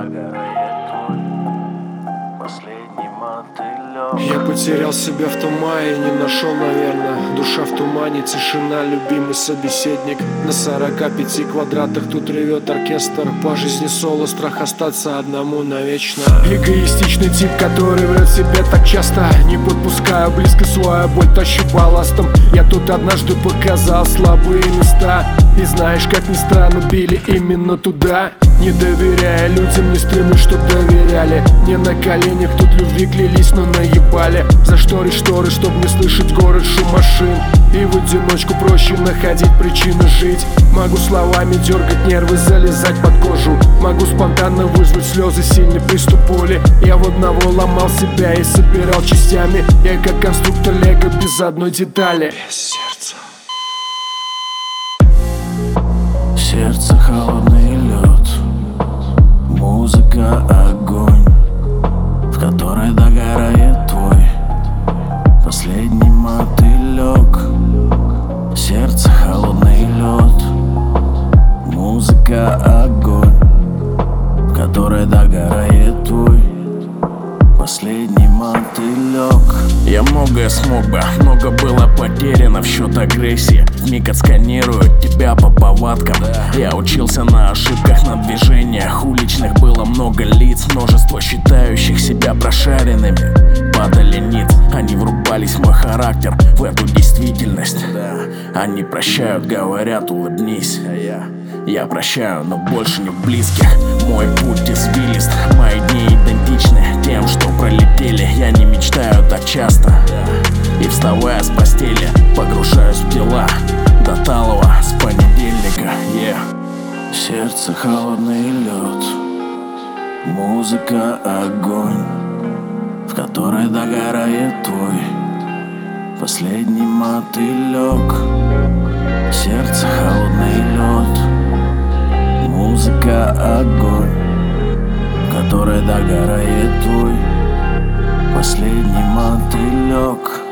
догорает твой последний мотылёк. Я потерял себя в тумане, не нашел, наверное. Душа в тумане, тишина, любимый собеседник. На 45 квадратах тут ревет оркестр. По жизни соло, страх остаться одному навечно. Эгоистичный тип, который врет себе так часто. Не подпускаю близко свою боль, тащу балластом. Я тут однажды показал слабые места, и знаешь, как ни странно, били именно туда. Не доверяя людям, не стремлюсь, чтоб доверяли. Не на коленях тут любви клялись, но наебали. За шторы, чтоб не слышать город, шум машин. И в одиночку проще находить причины жить. Могу словами дергать нервы, залезать под кожу. Могу спонтанно вызвать слезы, сильный приступ боли. Я в одного ломал себя и собирал частями. Я как конструктор лего без одной детали. Без сердца. Сердце холодный лед, музыка огонь, в которой догорает твой последний мотылёк. Сердце холодный лед, музыка огонь, в которой догорает твой последний мотылёк. Я многое смог бы, много было потеряно в счет агрессии. Вмиг отсканируют тебя по повадкам. Я учился на ошибках, на движениях уличных. Было много лиц, множество считающих себя прошаренными. Падали ниц, они врубались в мой характер, в эту действительность. Они прощают, говорят, улыбнись. Я прощаю, но больше не в близких. Мой путь извилист, мои дни идентичны тем, что пролетели. Я не мечтаю так часто, и вставая с постели, погружаюсь в дела до талого с понедельника. Сердце холодный лед, музыка огонь, в которой догорает твой последний мотылёк. Сердце холодный лед, музыка огонь, в которой догорает твой последний мотылёк.